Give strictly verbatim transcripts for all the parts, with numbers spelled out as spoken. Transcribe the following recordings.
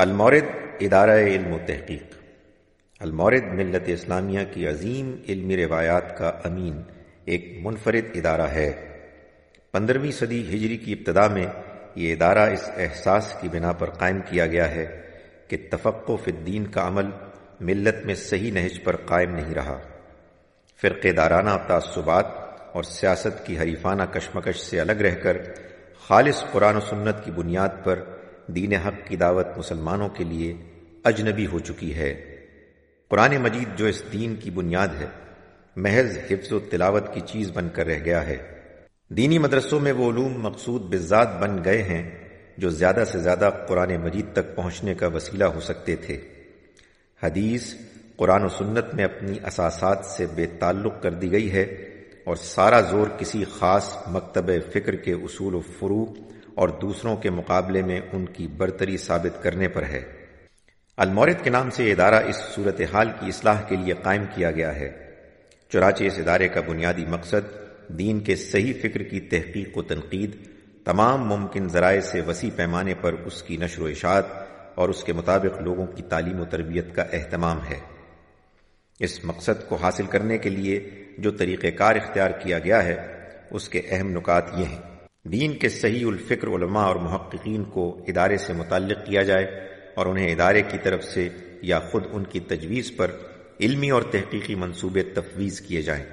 المورد ادارہ علم و تحقیق۔ المورد ملت اسلامیہ کی عظیم علمی روایات کا امین ایک منفرد ادارہ ہے۔ پندرہویں صدی ہجری کی ابتدا میں یہ ادارہ اس احساس کی بنا پر قائم کیا گیا ہے کہ تفقہ فی الدین کا عمل ملت میں صحیح نہج پر قائم نہیں رہا۔ فرقہ دارانہ تعصبات اور سیاست کی حریفانہ کشمکش سے الگ رہ کر خالص قرآن و سنت کی بنیاد پر دین حق کی دعوت مسلمانوں کے لیے اجنبی ہو چکی ہے۔ قرآن مجید جو اس دین کی بنیاد ہے محض حفظ و تلاوت کی چیز بن کر رہ گیا ہے۔ دینی مدرسوں میں وہ علوم مقصود بالذات بن گئے ہیں جو زیادہ سے زیادہ قرآن مجید تک پہنچنے کا وسیلہ ہو سکتے تھے۔ حدیث قرآن و سنت میں اپنی اساسات سے بے تعلق کر دی گئی ہے اور سارا زور کسی خاص مکتب فکر کے اصول و فروع اور دوسروں کے مقابلے میں ان کی برتری ثابت کرنے پر ہے۔ المورد کے نام سے یہ ادارہ اس صورتحال کی اصلاح کے لیے قائم کیا گیا ہے۔ چنانچہ اس ادارے کا بنیادی مقصد دین کے صحیح فکر کی تحقیق و تنقید، تمام ممکن ذرائع سے وسیع پیمانے پر اس کی نشر و اشاعت اور اس کے مطابق لوگوں کی تعلیم و تربیت کا اہتمام ہے۔ اس مقصد کو حاصل کرنے کے لیے جو طریقہ کار اختیار کیا گیا ہے اس کے اہم نکات یہ ہیں۔ دین کے صحیح الفکر علماء اور محققین کو ادارے سے متعلق کیا جائے اور انہیں ادارے کی طرف سے یا خود ان کی تجویز پر علمی اور تحقیقی منصوبے تفویض کیے جائیں۔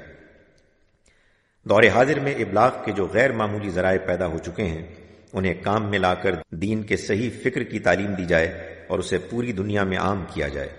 دور حاضر میں ابلاغ کے جو غیر معمولی ذرائع پیدا ہو چکے ہیں انہیں کام میں لا کر دین کے صحیح فکر کی تعلیم دی جائے اور اسے پوری دنیا میں عام کیا جائے۔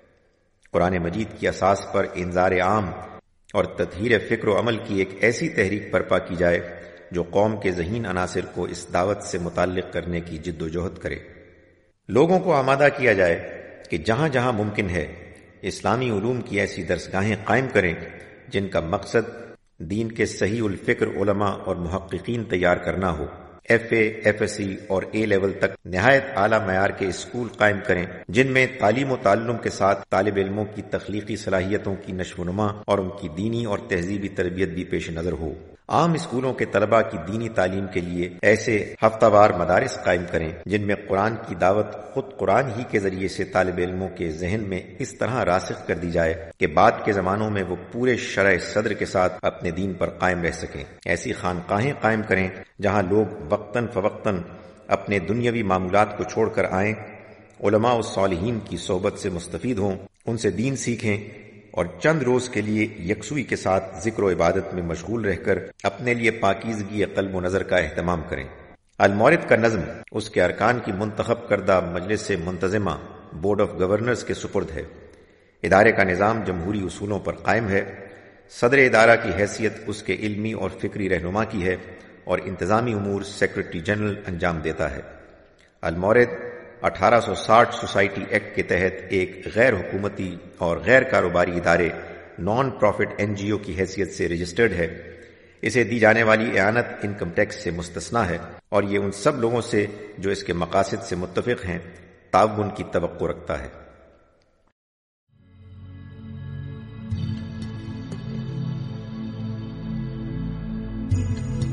قرآن مجید کی اساس پر انذار عام اور تطہیر فکر و عمل کی ایک ایسی تحریک برپا کی جائے جو قوم کے ذہین عناصر کو اس دعوت سے متعلق کرنے کی جد و جہد کرے۔ لوگوں کو آمادہ کیا جائے کہ جہاں جہاں ممکن ہے اسلامی علوم کی ایسی درسگاہیں قائم کریں جن کا مقصد دین کے صحیح الفکر علماء اور محققین تیار کرنا ہو۔ F A, F S C اور اے لیول تک نہایت اعلیٰ معیار کے اسکول قائم کریں جن میں تعلیم و تعلم کے ساتھ طالب علموں کی تخلیقی صلاحیتوں کی نشو و نما اور ان کی دینی اور تہذیبی تربیت بھی پیش نظر ہو۔ عام اسکولوں کے طلباء کی دینی تعلیم کے لیے ایسے ہفتہ وار مدارس قائم کریں جن میں قرآن کی دعوت خود قرآن ہی کے ذریعے سے طالب علموں کے ذہن میں اس طرح راسخ کر دی جائے کہ بعد کے زمانوں میں وہ پورے شرح صدر کے ساتھ اپنے دین پر قائم رہ سکیں۔ ایسی خانقاہیں قائم کریں جہاں لوگ وقتاً فوقتاً اپنے دنیاوی معمولات کو چھوڑ کر آئیں، علماء و صالحین کی صحبت سے مستفید ہوں، ان سے دین سیکھیں اور چند روز کے لیے یکسوئی کے ساتھ ذکر و عبادت میں مشغول رہ کر اپنے لیے پاکیزگی قلب و نظر کا اہتمام کریں۔ المورد کا نظم اس کے ارکان کی منتخب کردہ مجلس منتظمہ بورڈ آف گورنرز کے سپرد ہے۔ ادارے کا نظام جمہوری اصولوں پر قائم ہے۔ صدر ادارہ کی حیثیت اس کے علمی اور فکری رہنما کی ہے اور انتظامی امور سیکرٹری جنرل انجام دیتا ہے۔ المورد اٹھارہ سو ساٹھ سوسائٹی ایکٹ کے تحت ایک غیر حکومتی اور غیر کاروباری ادارے non profit N G O کی حیثیت سے رجسٹرڈ ہے۔ اسے دی جانے والی اعانت انکم ٹیکس سے مستثنیٰ ہے اور یہ ان سب لوگوں سے جو اس کے مقاصد سے متفق ہیں تعاون کی توقع رکھتا ہے۔ Thank you.